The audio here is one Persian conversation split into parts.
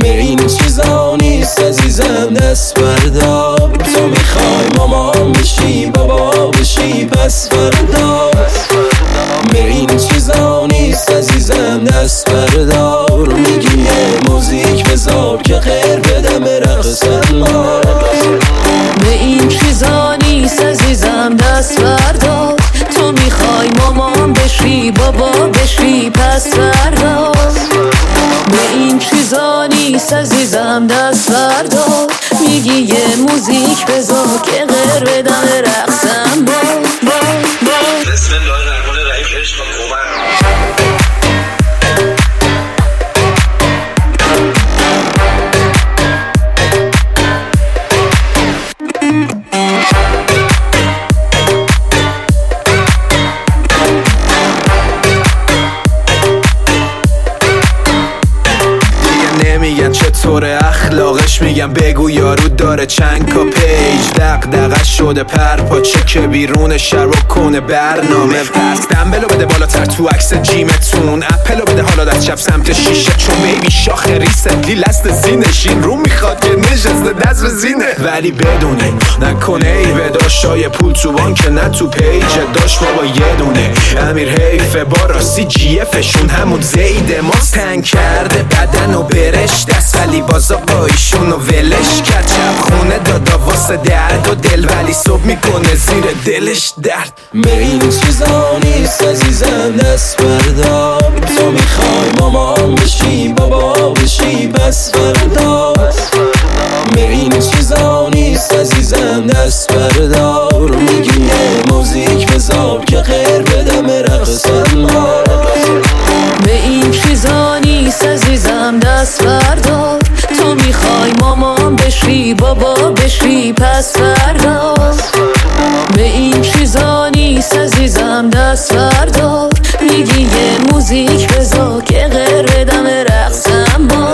به این چیزا نیست عزیزم دست بردار. تو میخوای مامان بشی بابا بشی پس فردا. به این چیزا نیست عزیزم دست بردار. میگی یه موزیک بذار که خیر بدم رقصن ما. به این چیزا نیست عزیزم دست بردار. تو میخوای مامان بشی بابا بشی پس فردا. به این چیزا نیست عزیزم دست بردار. میگی یه موزیک بذار که غیر بدم رقصم با بسم الله الرحمن الرحیم. عشق اومد. نمیگن چطور اخلاقش، میگن بگو یارو داره چند کا پیج. دغدغه شده پرپاچه که بیرون شر و کنه برنامه. پس دنبلو بده بالاتر تو عکس جیمتون. اپلو بده حالا دست چپ سمت شیشه چون بیبی شاخ ریسنتلی لست زینشین رو میخواد که نشسته دست به زینه. ولی بدونی نکنه ای به داشتای پول تو بانک نه تو پیج داشت بابا یه دونه امیر حیفه با راستی جیفشون همون زیده ماست. تنگ کرده بدن و برش دست ولی بازا بایشون و ولش کرد. چپ خونه دادا واسه درد و دل ولی صبح میکنه زیر دلش درد. به این چیزا نیست عزیزم دست بردار. تو میخوای مامان بشی بابا بشی پس فردا. به این چیزا نیست عزیزم دست بردار. میگی یه موزیک بذار که خیر بدم رقصن ما. به این چیزا نیست عزیزم دست بردار. تو میخوای مامان بشی بابا بشی پس فردا. به این چیزا نیست عزیزم دست بردار. میگی یه موزیک بذار که غیر بدم رقصم با.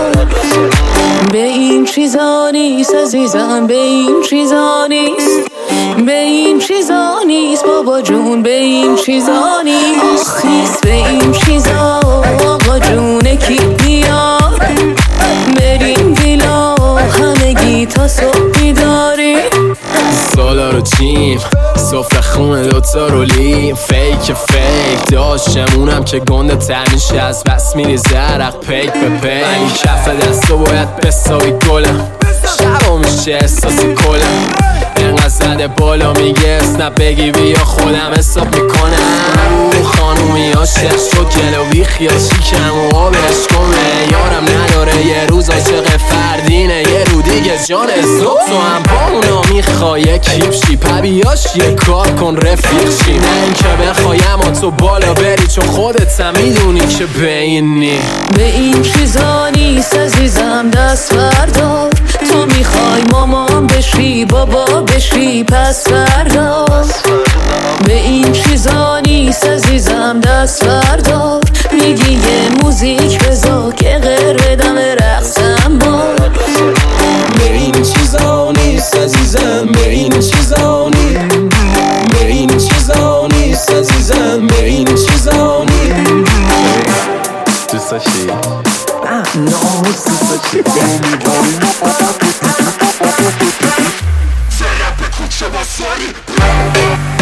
به این چیزا نیست عزیزم به این چیزا نیست. به این چیزا نیست بابا جون به این چیزا نیست. به این چیزا آقا جون کی میاد. بریم ویلا همگی تا صبح بیداری. سالار و جیم سفره خونه دوتا رولیم. فیک داشتمونم که گنده تر میشه از بس میریزه عرق پیک به پیک. ولی کف دستو باید بساوی گلم شبا میشه احساسی کلم. اینقدر زده بالا میگه اسنپ بگی بیا خودم حساب میکنم. خانومی عاشق شد گلو بیخیا شیکم و آبش کنه. یارم نداره یه روز عاشق فردینه یه رو دیگه جان صبح تو هم با اونا میخوای کیپ شی پبیاش یه کار کن رفیق شی. نه این که بخوایم و تو بالا بری چون خودت هم میدونی که بینی. به این چیزا نیست عزیزم دست بردار. تو میخوای مامان بشی بابا بشی پس فردا. به این چیزا نیست عزیزم دست بردار. میگی یه موزیک بذار که غیر بدم رقصم با. به این چیزا نیست عزیزم به این چیزا نیست. به این چیزا نیست عزیزم به این چیزا نیست. دوست داشتی؟ نه دوست داشتی؟ زرپ کوچه با ساری